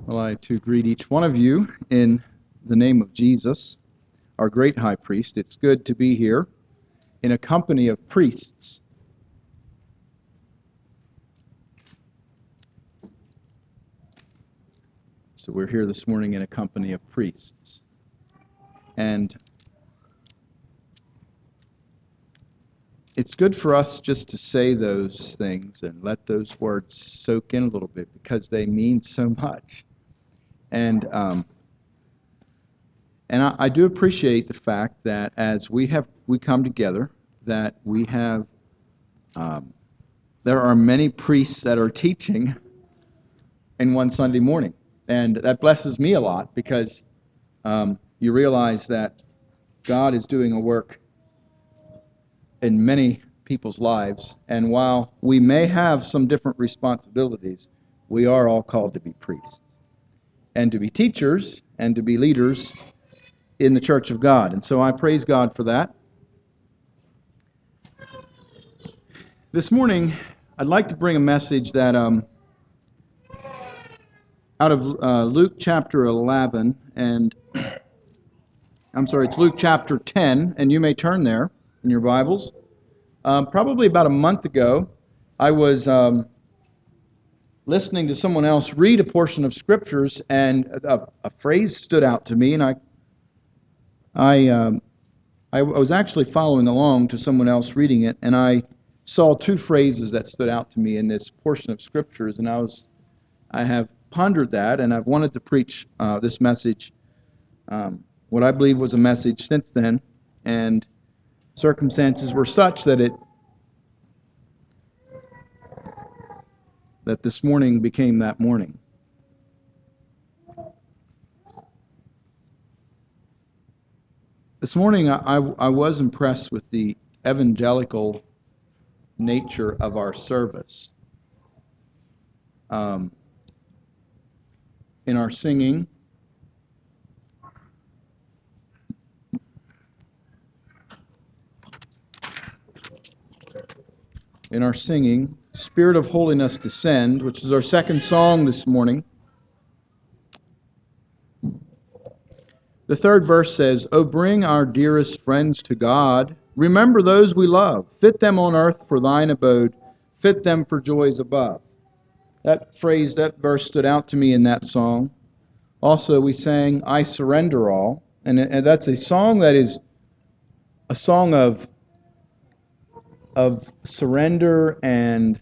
Well, I to greet each one of you in the name of Jesus, our great high priest. It's good to be here in a company of priests. So we're here this morning in a company of priests. And it's good for us just to say those things and let those words soak in a little bit because they mean so much. And I do appreciate the fact that as we come together, that we have there are many priests that are teaching in one Sunday morning, and that blesses me a lot because you realize that God is doing a work in many people's lives, and while we may have some different responsibilities, we are all called to be priests and to be teachers and to be leaders in the church of God. And so I praise God for that. This morning, I'd like to bring a message that out of Luke chapter 11, and it's Luke chapter 10, and you may turn there in your Bibles. Probably about a month ago, I was listening to someone else read a portion of Scriptures, and a phrase stood out to me, and I was actually following along to someone else reading it, and I saw two phrases that stood out to me in this portion of Scriptures, and I have pondered that, and I've wanted to preach this message, what I believe was a message since then, and circumstances were such that this morning became that morning. This morning I was impressed with the evangelical nature of our service. In our singing, Spirit of Holiness Descend, which is our second song this morning. The third verse says, "O bring our dearest friends to God. Remember those we love. Fit them on earth for thine abode. Fit them for joys above." That verse stood out to me in that song. Also, we sang, "I Surrender All." And that's a song that is a song of surrender and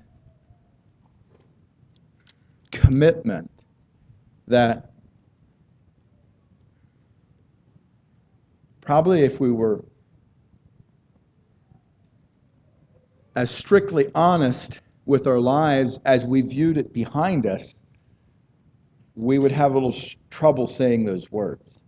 commitment that probably if we were as strictly honest with our lives as we viewed it behind us, we would have a little trouble saying those words.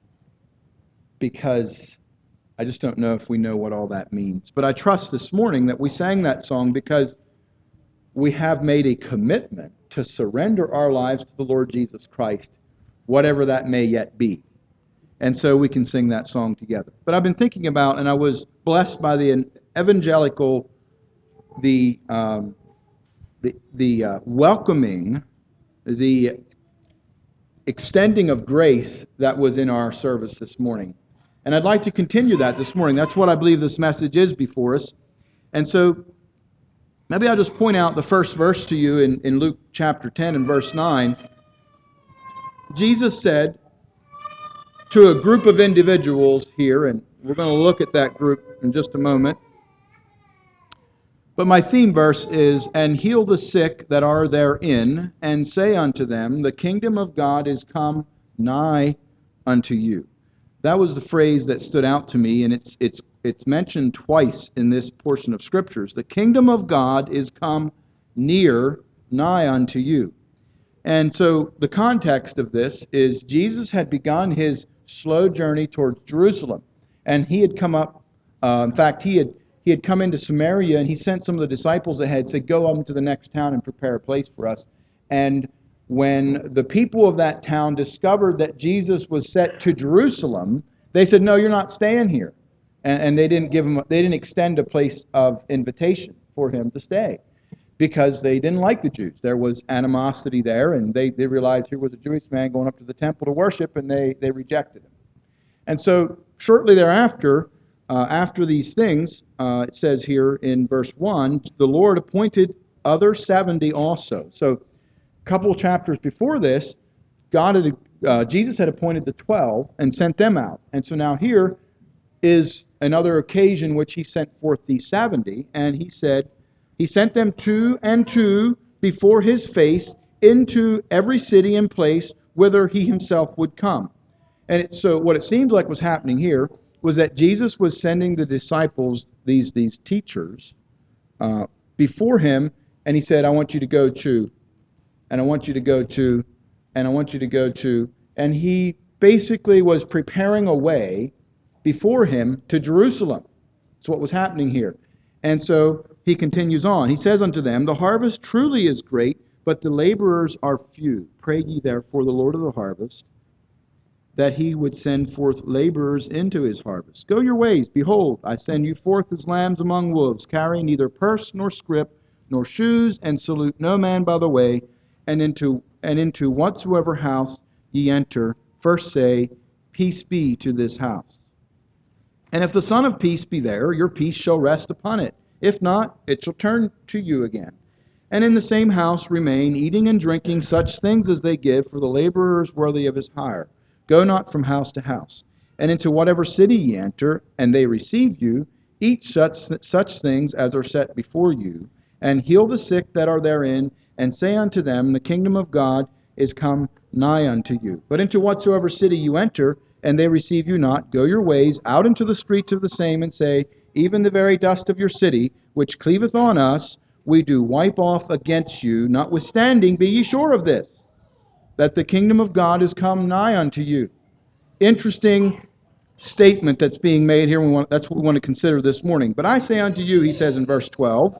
Because I just don't know if we know what all that means. But I trust this morning that we sang that song because we have made a commitment to surrender our lives to the Lord Jesus Christ, whatever that may yet be. And so we can sing that song together. But I've been thinking about, and I was blessed by the evangelical, the welcoming, the extending of grace that was in our service this morning. And I'd like to continue that this morning. That's what I believe this message is before us. And so maybe I'll just point out the first verse to you in Luke chapter 10 and verse 9. Jesus said to a group of individuals here, and we're going to look at that group in just a moment. But my theme verse is, "And heal the sick that are therein, and say unto them, the kingdom of God is come nigh unto you." That was the phrase that stood out to me, and it's mentioned twice in this portion of Scriptures. The kingdom of God is come near, nigh unto you. And so the context of this is Jesus had begun his slow journey towards Jerusalem, and he had come up, in fact, he had come into Samaria, and he sent some of the disciples ahead, said, "Go up to the next town and prepare a place for us." And when the people of that town discovered that Jesus was set to Jerusalem, they said, "No, you're not staying here." And they didn't extend a place of invitation for him to stay. because they didn't like the Jews. There was animosity there, and they realized here was a Jewish man going up to the temple to worship, and they rejected him. And so shortly thereafter, after these things, it says here in verse 1, the Lord appointed other 70 also. So a couple chapters before this, Jesus had appointed the 12 and sent them out. And so now here is another occasion which he sent forth these 70, and he said, he sent them two and two before his face into every city and place whither he himself would come. And so what it seemed like was happening here was that Jesus was sending the disciples, these teachers, before him, and he said, I want you to go to, and I want you to go to, and I want you to go to. And he basically was preparing a way before him to Jerusalem. That's what was happening here. And so he continues on. He says unto them, the harvest truly is great, but the laborers are few. Pray ye therefore the Lord of the harvest, that he would send forth laborers into his harvest. Go your ways. Behold, I send you forth as lambs among wolves. Carry neither purse nor scrip nor shoes, and salute no man by the way. And into whatsoever house ye enter, first say, peace be to this house. And if the Son of Peace be there, your peace shall rest upon it. If not, it shall turn to you again. And in the same house remain, eating and drinking such things as they give, for the laborer is worthy of his hire. Go not from house to house. And into whatever city ye enter, and they receive you, eat such things as are set before you, and heal the sick that are therein, and say unto them, the kingdom of God is come nigh unto you. But into whatsoever city you enter, and they receive you not, go your ways out into the streets of the same, and say, even the very dust of your city, which cleaveth on us, we do wipe off against you. Notwithstanding, be ye sure of this, that the kingdom of God is come nigh unto you. Interesting statement that's being made here. That's what we want to consider this morning. But I say unto you, he says in verse 12,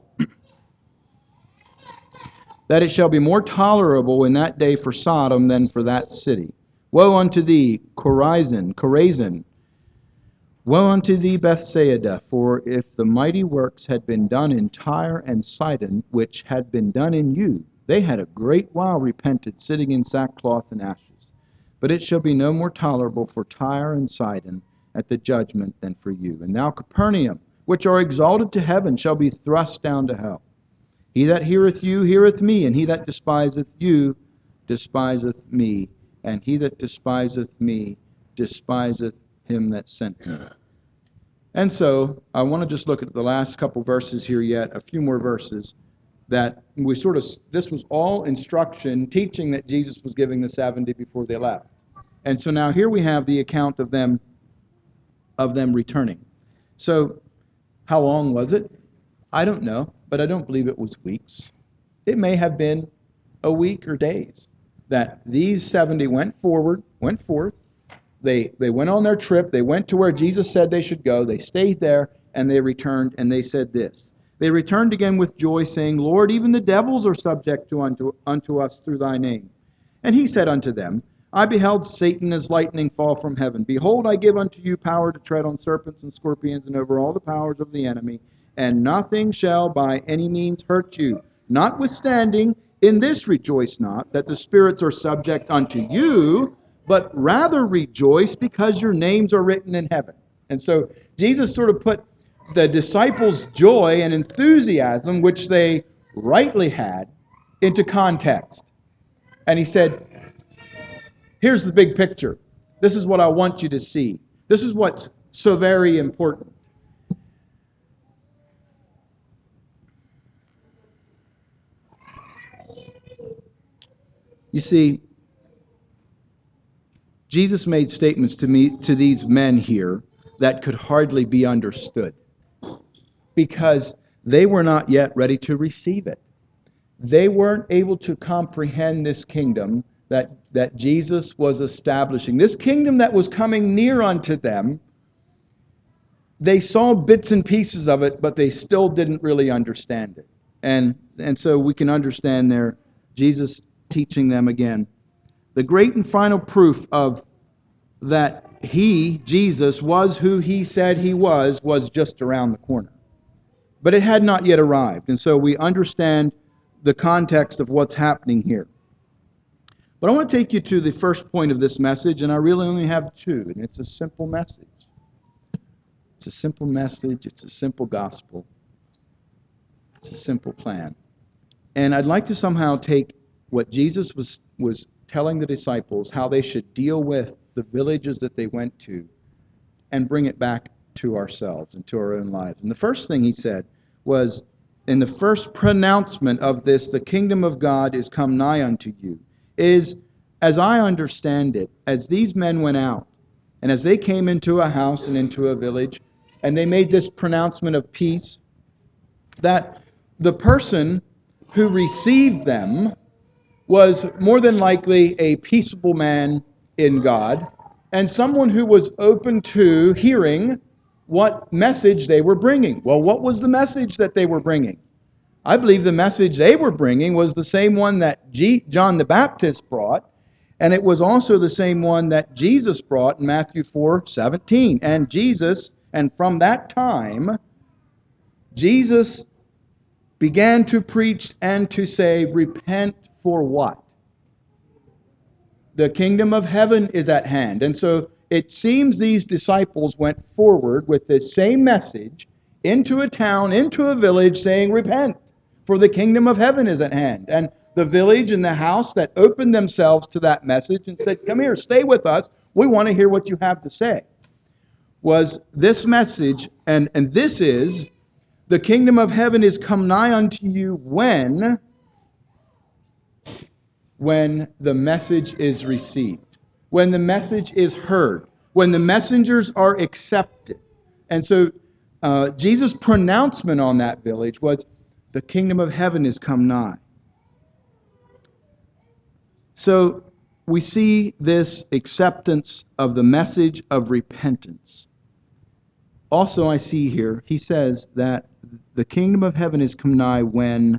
that it shall be more tolerable in that day for Sodom than for that city. Woe unto thee, Chorazin! Woe unto thee, Bethsaida! For if the mighty works had been done in Tyre and Sidon, which had been done in you, they had a great while repented, sitting in sackcloth and ashes. But it shall be no more tolerable for Tyre and Sidon at the judgment than for you. And thou, Capernaum, which are exalted to heaven, shall be thrust down to hell. He that heareth you heareth me, and he that despiseth you despiseth me. And he that despiseth me despiseth him that sent me. And so I want to just look at the last couple verses here yet, a few more verses, that this was all instruction, teaching that Jesus was giving the 70 before they left. And so now here we have the account of them returning. So how long was it? I don't know, but I don't believe it was weeks. It may have been a week or days that these 70 went forth. They went on their trip. They went to where Jesus said they should go. They stayed there, and they returned, and they said this. They returned again with joy, saying, Lord, even the devils are subject unto us through thy name. And he said unto them, I beheld Satan as lightning fall from heaven. Behold, I give unto you power to tread on serpents and scorpions, and over all the powers of the enemy, and nothing shall by any means hurt you. Notwithstanding, in this rejoice not, that the spirits are subject unto you, but rather rejoice because your names are written in heaven. And so Jesus sort of put the disciples' joy and enthusiasm, which they rightly had, into context. And he said, here's the big picture. This is what I want you to see. This is what's so very important. You see, Jesus made statements to these men here that could hardly be understood because they were not yet ready to receive it. They weren't able to comprehend this kingdom that Jesus was establishing. This kingdom that was coming near unto them, they saw bits and pieces of it, but they still didn't really understand it. And so we can understand there Jesus teaching them again. The great and final proof of that he, Jesus, was who he said he was just around the corner. But it had not yet arrived. And so we understand the context of what's happening here. But I want to take you to the first point of this message, and I really only have two, and it's a simple message. It's a simple message. It's a simple gospel. It's a simple plan. And I'd like to somehow take what Jesus was telling the disciples, how they should deal with the villages that they went to, and bring it back to ourselves and to our own lives. And the first thing he said was, in the first pronouncement of this, the kingdom of God is come nigh unto you, is, as I understand it, as these men went out, and as they came into a house and into a village, and they made this pronouncement of peace, that the person who received them was more than likely a peaceable man in God, and someone who was open to hearing what message they were bringing. Well, what was the message that they were bringing? I believe the message they were bringing was the same one that John the Baptist brought, and it was also the same one that Jesus brought in Matthew 4:17. And from that time, Jesus began to preach and to say, repent for what? The kingdom of heaven is at hand. And so it seems these disciples went forward with this same message into a town, into a village, saying, repent, for the kingdom of heaven is at hand. And the village and the house that opened themselves to that message and said, come here, stay with us. We want to hear what you have to say. Was this message, and this is, the kingdom of heaven is come nigh unto you when the message is received, when the message is heard, when the messengers are accepted. And so Jesus' pronouncement on that village was, the kingdom of heaven is come nigh. So we see this acceptance of the message of repentance. Also, I see here, he says that the kingdom of heaven is come nigh when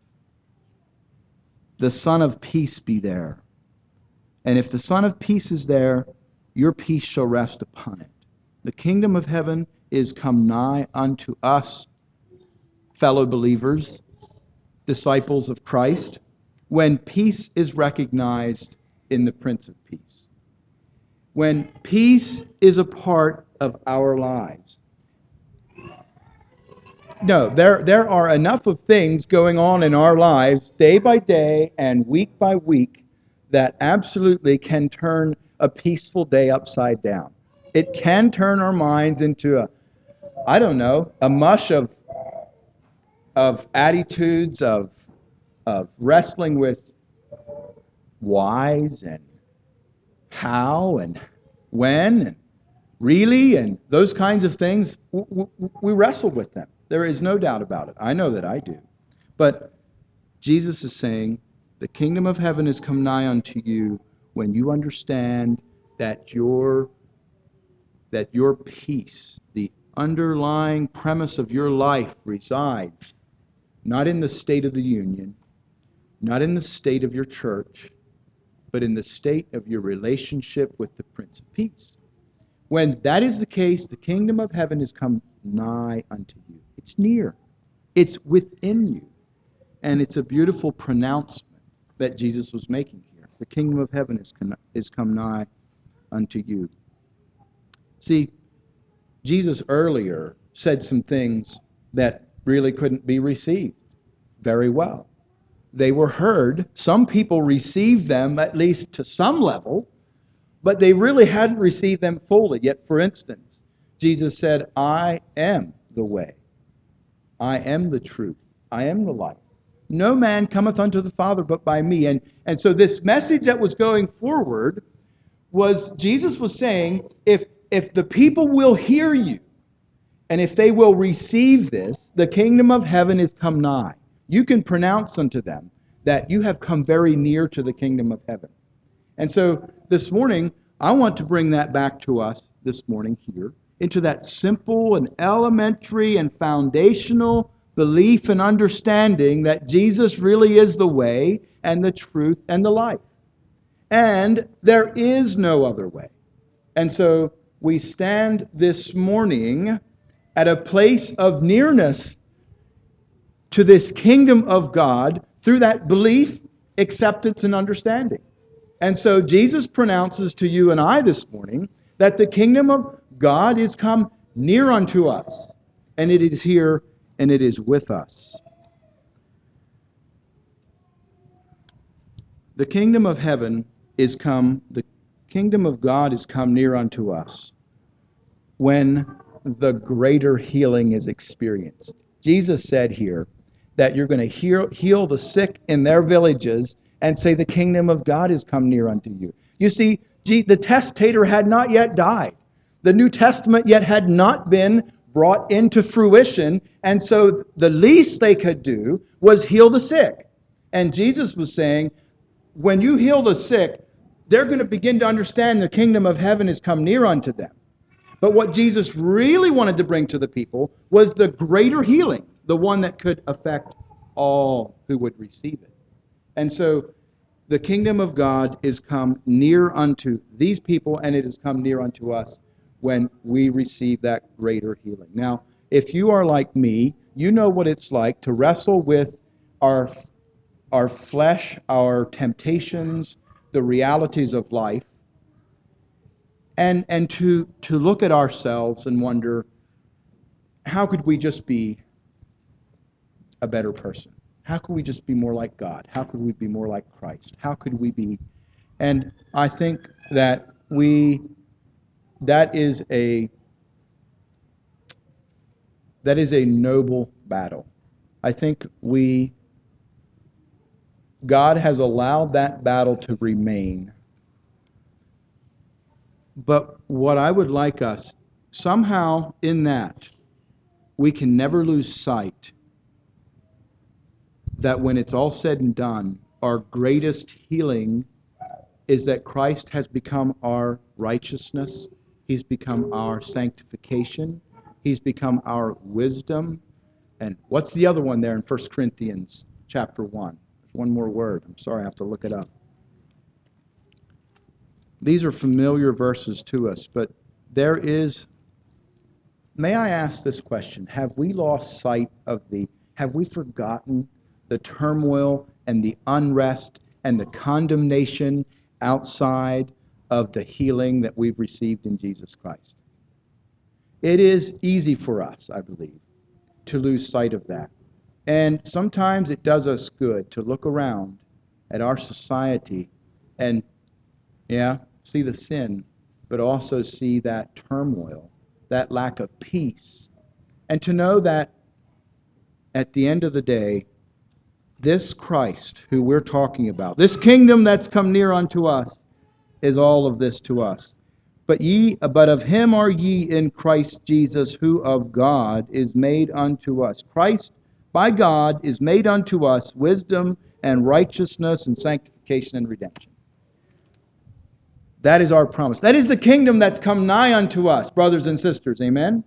the Son of Peace be there. And if the Son of Peace is there, your peace shall rest upon it. The kingdom of heaven is come nigh unto us, fellow believers, disciples of Christ, when peace is recognized in the Prince of Peace. When peace is a part of our lives. No, there are enough of things going on in our lives day by day and week by week that absolutely can turn a peaceful day upside down. It can turn our minds into a mush of attitudes of wrestling with whys and how and when and really and those kinds of things. We wrestle with them. There is no doubt about it. I know that I do. But Jesus is saying, the kingdom of heaven has come nigh unto you when you understand that your peace, the underlying premise of your life, resides not in the state of the union, not in the state of your church, but in the state of your relationship with the Prince of Peace. When that is the case, the kingdom of heaven has come nigh unto you. It's near. It's within you. And it's a beautiful pronouncement that Jesus was making here. The kingdom of heaven is come nigh unto you. See, Jesus earlier said some things that really couldn't be received very well. They were heard. Some people received them, at least to some level, but they really hadn't received them fully. Yet, for instance, Jesus said, I am the way. I am the truth. I am the life. No man cometh unto the Father but by me. And so this message that was going forward was, Jesus was saying, if the people will hear you, and if they will receive this, the kingdom of heaven is come nigh. You can pronounce unto them that you have come very near to the kingdom of heaven. And so this morning, I want to bring that back to us this morning here, into that simple and elementary and foundational belief and understanding that Jesus really is the way and the truth and the life. And there is no other way. And so we stand this morning at a place of nearness to this kingdom of God through that belief, acceptance, and understanding. And so Jesus pronounces to you and I this morning that the kingdom of God is come near unto us, and it is here and it is with us. The kingdom of heaven is come, the kingdom of God is come near unto us when the greater healing is experienced. Jesus said here that you're going to heal the sick in their villages and say the kingdom of God is come near unto you. You see, the testator had not yet died. The New Testament yet had not been brought into fruition, and so the least they could do was heal the sick. And Jesus was saying, when you heal the sick, they're going to begin to understand the kingdom of heaven has come near unto them. But what Jesus really wanted to bring to the people was the greater healing, the one that could affect all who would receive it. And so the kingdom of God is come near unto these people, and it has come near unto us when we receive that greater healing. Now, if you are like me, you know what it's like to wrestle with our flesh, our temptations, the realities of life, and to look at ourselves and wonder, how could we just be a better person? How could we just be more like God? How could we be more like Christ? How could we be? And I think that that is a noble battle. I think God has allowed that battle to remain. But what I would like us, somehow in that, we can never lose sight that when it's all said and done, our greatest healing is that Christ has become our righteousness. He's become our sanctification. He's become our wisdom. And what's the other one there in 1 Corinthians chapter 1? There's one more word. I'm sorry, I have to look it up. These are familiar verses to us, but may I ask this question? Have we lost sight of have we forgotten the turmoil and the unrest and the condemnation outside of the healing that we've received in Jesus Christ? It is easy for us, I believe, to lose sight of that. And sometimes it does us good to look around at our society and, see the sin, but also see that turmoil, that lack of peace. And to know that at the end of the day, this Christ who we're talking about, this kingdom that's come near unto us, is all of this to us. But of him are ye in Christ Jesus, who of God is made unto us. Christ, by God, is made unto us wisdom and righteousness and sanctification and redemption. That is our promise. That is the kingdom that's come nigh unto us, brothers and sisters. Amen?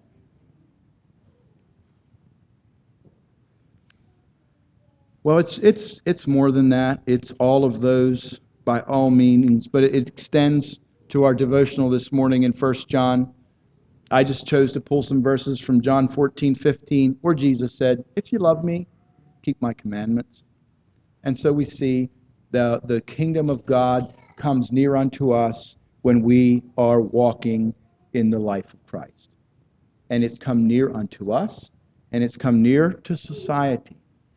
Well, it's more than that. It's all of those by all means, but it extends to our devotional this morning in 1 John. I just chose to pull some verses from John 14:15, where Jesus said, "If you love me, keep my commandments." And so we see the kingdom of God comes near unto us when we are walking in the life of Christ. And it's come near unto us, and it's come near to society.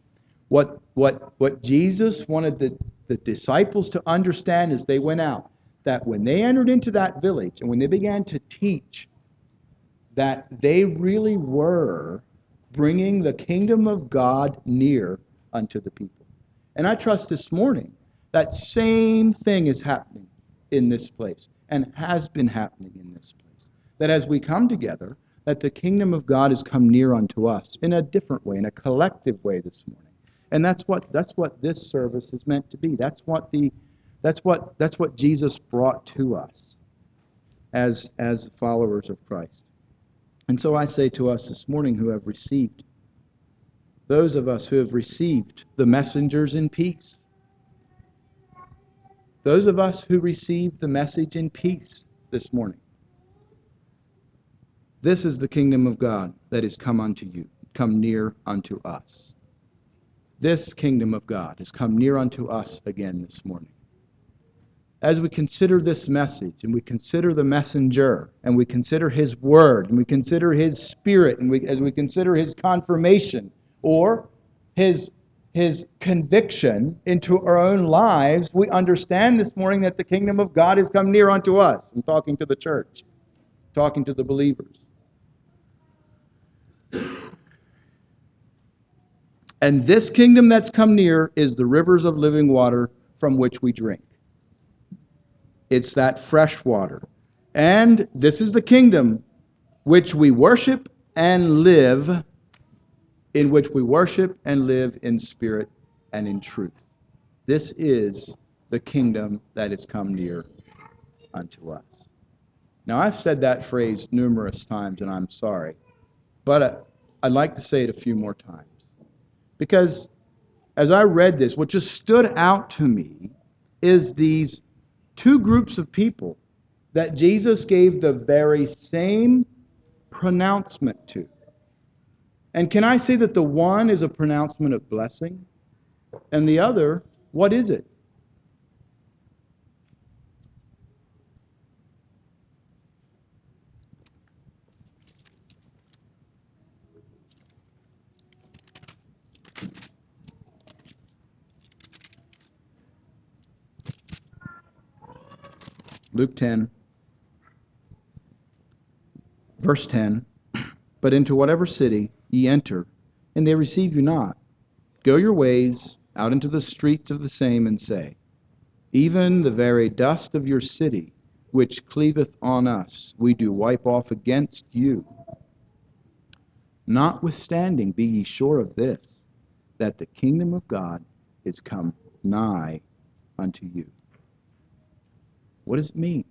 What Jesus wanted the disciples to understand as they went out, that when they entered into that village and when they began to teach, that they really were bringing the kingdom of God near unto the people. And I trust this morning that same thing is happening in this place and has been happening in this place. That as we come together, that the kingdom of God has come near unto us in a different way, in a collective way this morning. And that's what this service is meant to be. That's what Jesus brought to us as followers of Christ. And so I say to us this morning who have received, those of us who have received the messengers in peace, those of us who received the message in peace this morning, this is the kingdom of God that is come unto you, come near unto us. This kingdom of God has come near unto us again this morning. As we consider this message, and we consider the messenger, and we consider his word, and we consider his spirit, and as we consider his confirmation, or his conviction into our own lives, we understand this morning that the kingdom of God has come near unto us. I'm talking to the church, talking to the believers. And this kingdom that's come near is the rivers of living water from which we drink. It's that fresh water. And this is the kingdom which we worship and live, in which we worship and live in spirit and in truth. This is the kingdom that has come near unto us. Now, I've said that phrase numerous times, and I'm sorry, but I'd like to say it a few more times. Because as I read this, what just stood out to me is these two groups of people that Jesus gave the very same pronouncement to. And can I say that the one is a pronouncement of blessing, and the other, what is it? Luke 10, verse 10, but into whatever city ye enter, and they receive you not, go your ways out into the streets of the same, and say, even the very dust of your city, which cleaveth on us, we do wipe off against you. Notwithstanding, be ye sure of this, that the kingdom of God is come nigh unto you. What does it mean?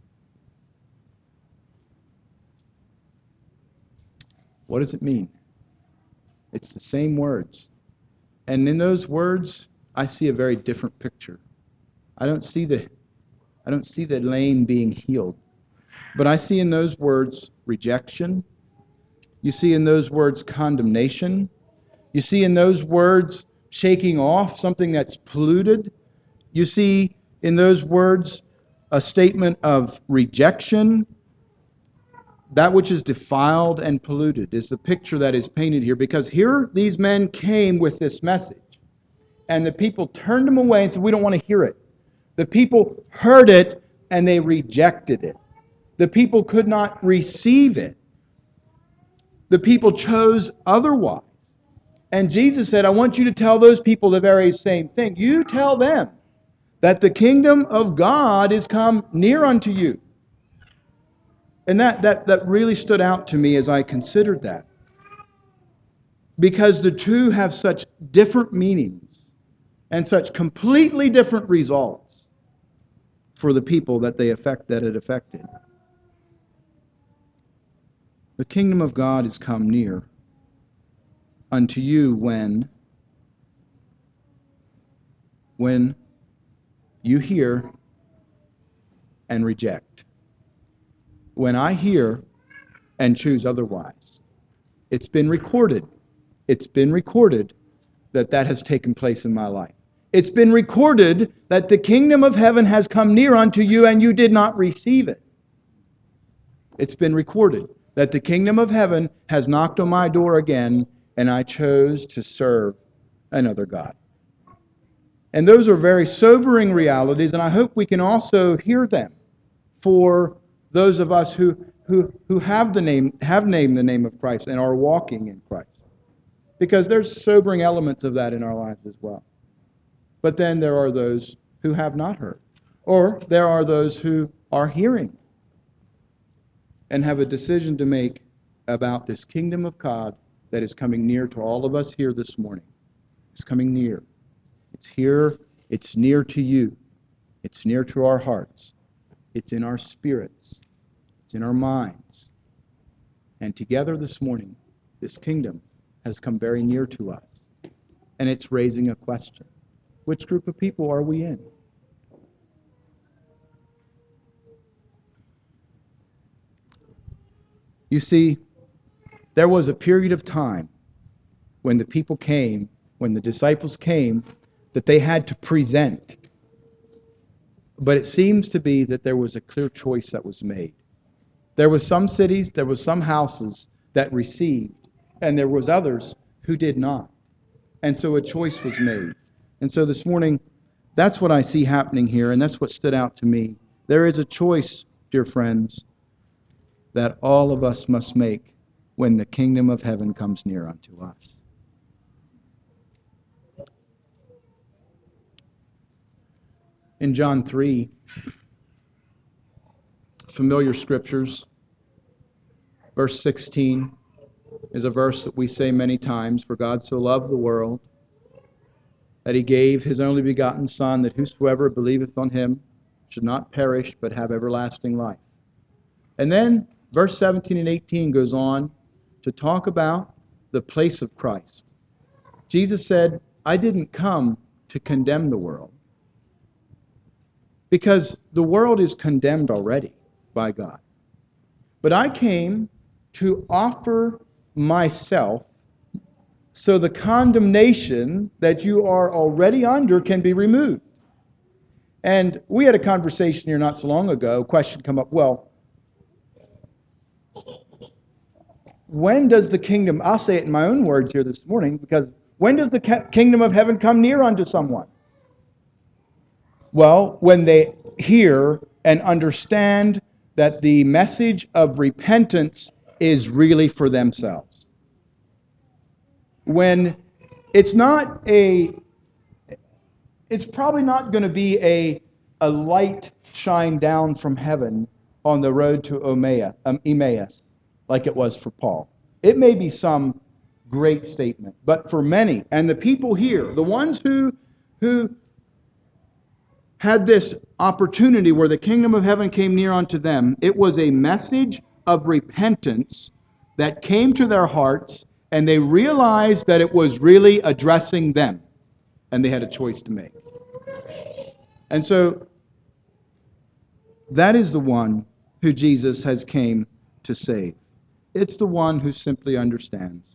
What does it mean? It's the same words. And in those words, I see a very different picture. I don't see the lame being healed. But I see in those words rejection. You see in those words condemnation. You see in those words shaking off something that's polluted. You see in those words a statement of rejection. That which is defiled and polluted is the picture that is painted here, because here these men came with this message, and the people turned them away and said, we don't want to hear it. The people heard it and they rejected it. The people could not receive it. The people chose otherwise. And Jesus said, I want you to tell those people the very same thing. You tell them that the kingdom of God is come near unto you. And that really stood out to me as I considered that. Because the two have such different meanings and such completely different results for the people that it affected. The kingdom of God is come near unto you when you hear and reject. When I hear and choose otherwise. It's been recorded. It's been recorded that has taken place in my life. It's been recorded that the kingdom of heaven has come near unto you and you did not receive it. It's been recorded that the kingdom of heaven has knocked on my door again and I chose to serve another God. And those are very sobering realities, and I hope we can also hear them for those of us who have named the name of Christ and are walking in Christ. Because there's sobering elements of that in our lives as well. But then there are those who have not heard. Or there are those who are hearing and have a decision to make about this kingdom of God that is coming near to all of us here this morning. It's coming near. It's here. It's near to you. It's near to our hearts. It's in our spirits. It's in our minds. And together this morning, this kingdom has come very near to us. And it's raising a question. Which group of people are we in? You see, there was a period of time when the people came when the disciples came, that they had to present. But it seems to be that there was a clear choice that was made. There was some cities, there was some houses that received, and there was others who did not. And so a choice was made. And so this morning, that's what I see happening here, and that's what stood out to me. There is a choice, dear friends, that all of us must make when the kingdom of heaven comes near unto us. In John 3, familiar scriptures, verse 16 is a verse that we say many times, for God so loved the world that he gave his only begotten Son, that whosoever believeth on him should not perish, but have everlasting life. And then verse 17 and 18 goes on to talk about the place of Christ. Jesus said, I didn't come to condemn the world, because the world is condemned already by God. But I came to offer myself so the condemnation that you are already under can be removed. And we had a conversation here not so long ago, a question come up, well, when does the kingdom, I'll say it in my own words here this morning, because when does the kingdom of heaven come near unto someone? Well, when they hear and understand that the message of repentance is really for themselves. When it's probably not going to be a light shine down from heaven on the road to Emmaus, like it was for Paul. It may be some great statement, but for many, and the people here, the ones who had this opportunity where the kingdom of heaven came near unto them, it was a message of repentance that came to their hearts, and they realized that it was really addressing them, and they had a choice to make. And so that is the one who Jesus has came to save. It's the one who simply understands,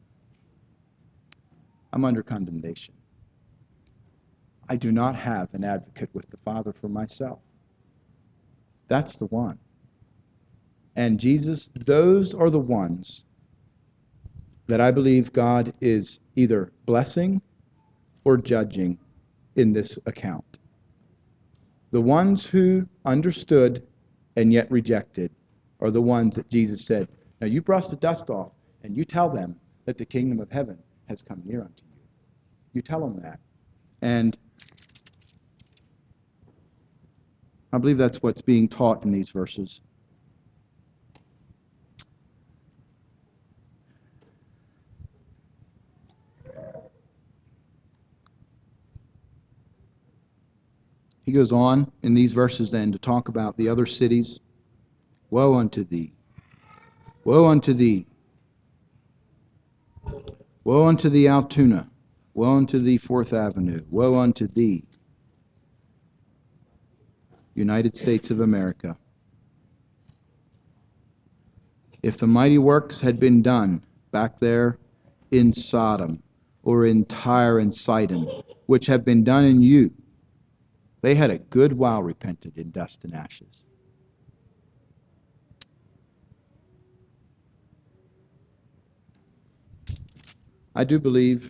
I'm under condemnation. I do not have an advocate with the Father for myself. That's the one. And Jesus, those are the ones that I believe God is either blessing or judging in this account. The ones who understood and yet rejected are the ones that Jesus said, now you brush the dust off and you tell them that the kingdom of heaven has come near unto you. You tell them that. And I believe that's what's being taught in these verses. He goes on in these verses then to talk about the other cities. Woe unto thee! Woe unto thee! Woe unto thee, Altoona! Woe unto thee, Fourth Avenue! Woe unto thee, United States of America! If the mighty works had been done back there in Sodom or in Tyre and Sidon, which have been done in you, they had a good while repented in dust and ashes. I do believe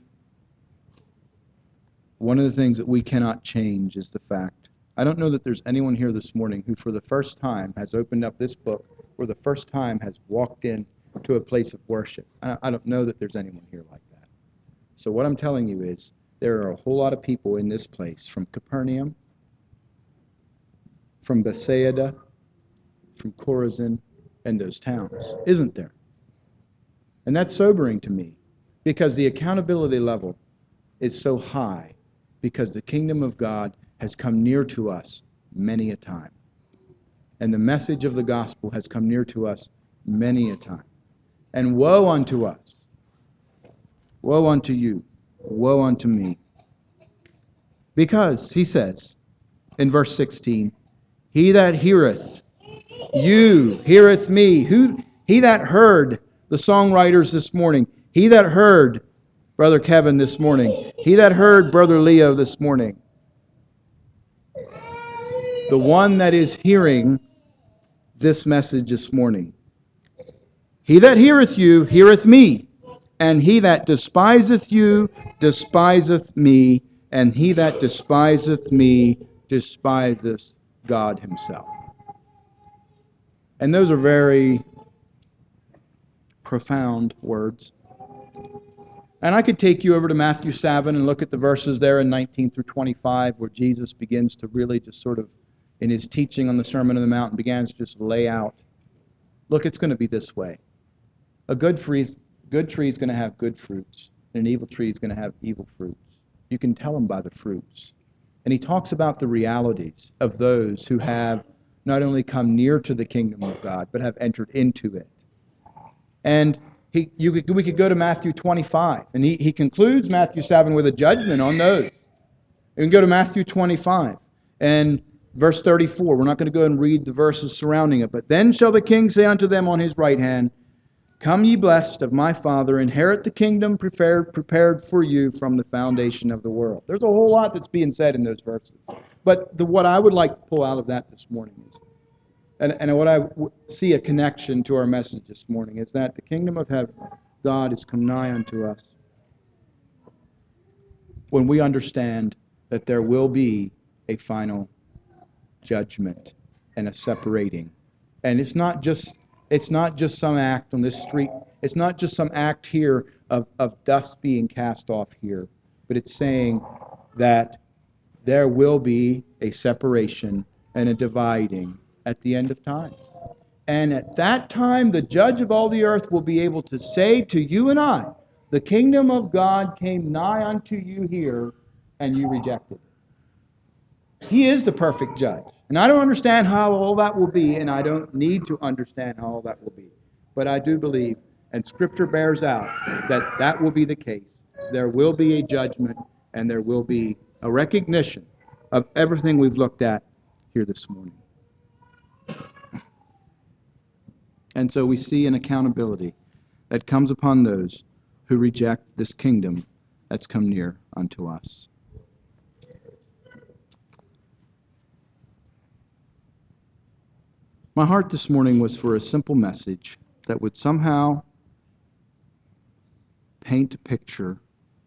one of the things that we cannot change is the fact, I don't know that there's anyone here this morning who for the first time has opened up this book or the first time has walked in to a place of worship. I don't know that there's anyone here like that. So what I'm telling you is there are a whole lot of people in this place from Capernaum, from Bethsaida, from Chorazin, and those towns, isn't there? And that's sobering to me because the accountability level is so high because the kingdom of God has come near to us many a time. And the message of the gospel has come near to us many a time. And woe unto us, woe unto you, woe unto me. Because, he says in verse 16, he that heareth you, heareth me. He that heard the songwriters this morning, he that heard Brother Kevin this morning. He that heard Brother Leo this morning. The one that is hearing this message this morning. He that heareth you, heareth me. And he that despiseth you, despiseth me. And he that despiseth me, despiseth God himself. And those are very profound words. And I could take you over to Matthew 7 and look at the verses there in 19 through 25 where Jesus begins to really just sort of, in his teaching on the Sermon on the Mount, begins to just lay out, look, it's going to be this way. A good tree is going to have good fruits, and an evil tree is going to have evil fruits. You can tell them by the fruits. And he talks about the realities of those who have not only come near to the kingdom of God, but have entered into it. And we could go to Matthew 25, and he concludes Matthew 7 with a judgment on those. We can go to Matthew 25 and verse 34. We're not going to go and read the verses surrounding it. But then shall the king say unto them on his right hand, Come ye blessed of my Father, inherit the kingdom prepared for you from the foundation of the world. There's a whole lot that's being said in those verses. But what I would like to pull out of that this morning is, and what I see a connection to our message this morning, is that the kingdom of heaven, God, has come nigh unto us when we understand that there will be a final judgment and a separating. And it's not just some act on this street. It's not just some act here of dust being cast off here. But it's saying that there will be a separation and a dividing at the end of time. And at that time, the judge of all the earth will be able to say to you and I, the kingdom of God came nigh unto you here, and you rejected it. He is the perfect judge. And I don't understand how all that will be, and I don't need to understand how all that will be. But I do believe, and Scripture bears out, that that will be the case. There will be a judgment, and there will be a recognition of everything we've looked at here this morning. And so we see an accountability that comes upon those who reject this kingdom that's come near unto us. My heart this morning was for a simple message that would somehow paint a picture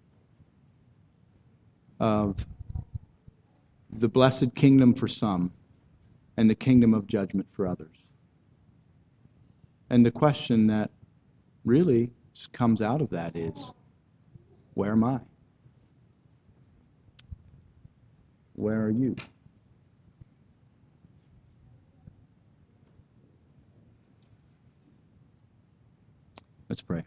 of the blessed kingdom for some and the kingdom of judgment for others. And the question that really comes out of that is, where am I? Where are you? Let's pray.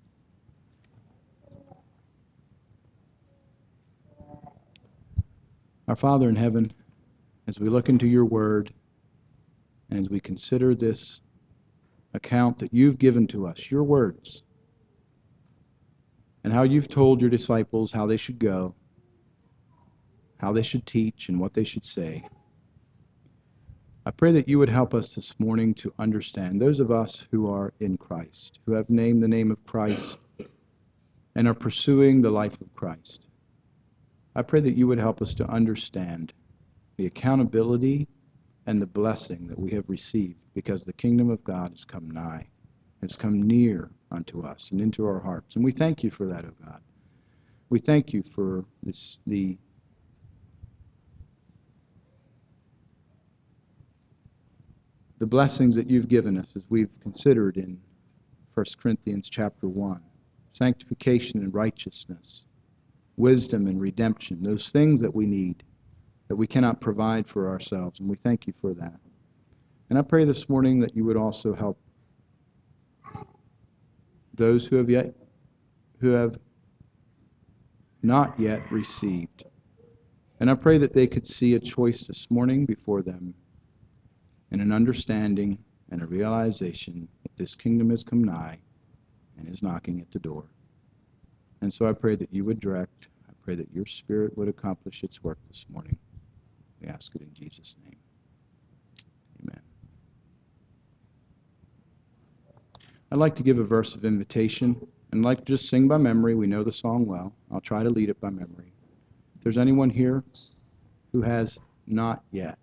Our Father in heaven, as we look into your word, and as we consider this account that you've given to us, your words, and how you've told your disciples how they should go, how they should teach, and what they should say, I pray that you would help us this morning to understand, those of us who are in Christ, who have named the name of Christ and are pursuing the life of Christ. I pray that you would help us to understand the accountability and the blessing that we have received because the kingdom of God has come nigh, has come near unto us and into our hearts. And we thank you for that, O God. We thank you for the blessings that you've given us as we've considered in 1 Corinthians chapter 1. Sanctification and righteousness, wisdom and redemption, those things that we need, that we cannot provide for ourselves, and we thank you for that. And I pray this morning that you would also help those who have not yet received. And I pray that they could see a choice this morning before them and an understanding and a realization that this kingdom has come nigh and is knocking at the door. And so I pray that you would direct. I pray that your Spirit would accomplish its work this morning. We ask it in Jesus' name. Amen. I'd like to give a verse of invitation and like just sing by memory. We know the song well. I'll try to lead it by memory. If there's anyone here who has not yet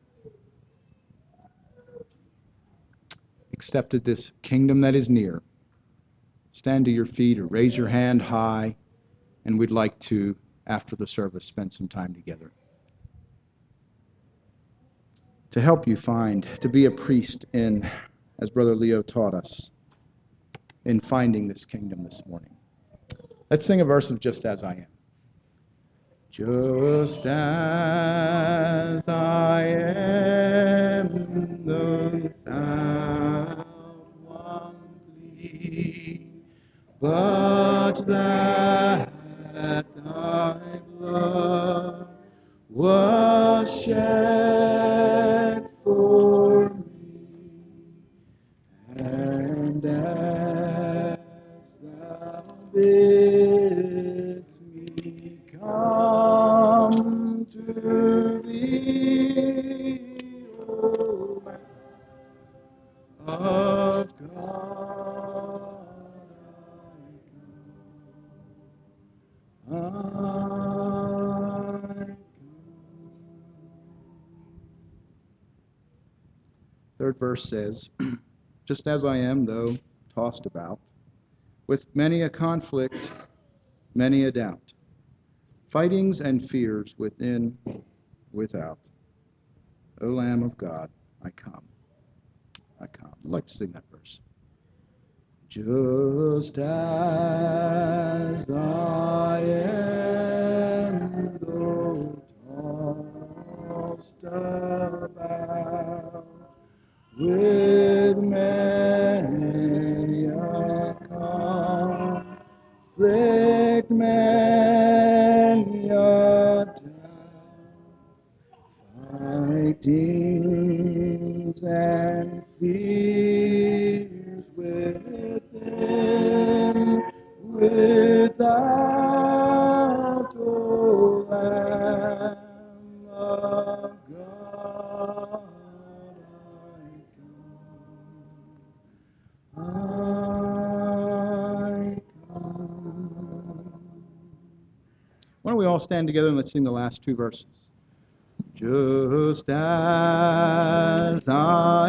accepted this kingdom that is near, stand to your feet or raise your hand high, and we'd like to, after the service, spend some time together to help you find, to be a priest in, as Brother Leo taught us, in finding this kingdom this morning. Let's sing a verse of Just As I Am. Just as I am, though without one plea, but that thy blood was shed for me, and as thou bidst me come to thee, O Lamb of God, I come. Third verse says, just as I am, though tossed about, with many a conflict, many a doubt, fightings and fears within, without, O Lamb of God, I come. I come. I'd like to sing that verse. Just as I am, though tossed about with many a conflict, many a doubt, fightings and fears within, without, O Lamb of God, I come. Why don't we all stand together and let's sing the last two verses. Just as I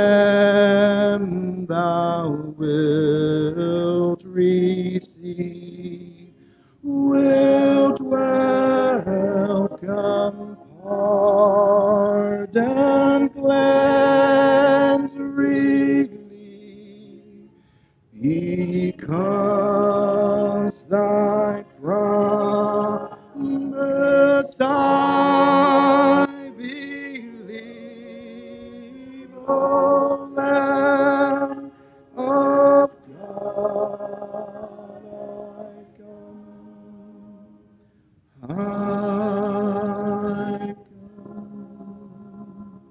am, thou wilt receive, wilt welcome, pardon, cleanse, relieve, because thy promise I believe, O Lamb of God, I come.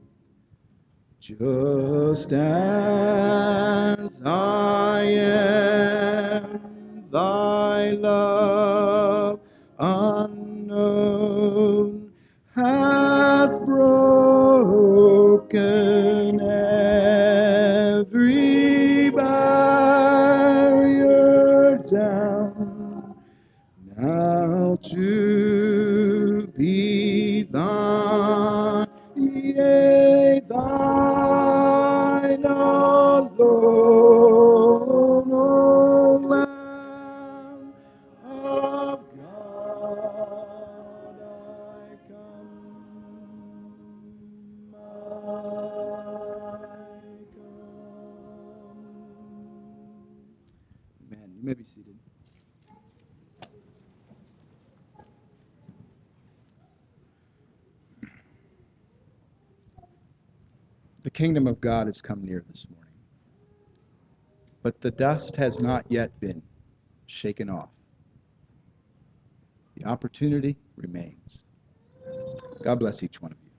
Just as I am, thy love unknown hath broken every barrier down. Now to be thine, yea, thine alone, O Lamb of God, I come, Amen. You may be seated. The kingdom of God has come near this morning, but the dust has not yet been shaken off. The opportunity remains. God bless each one of you.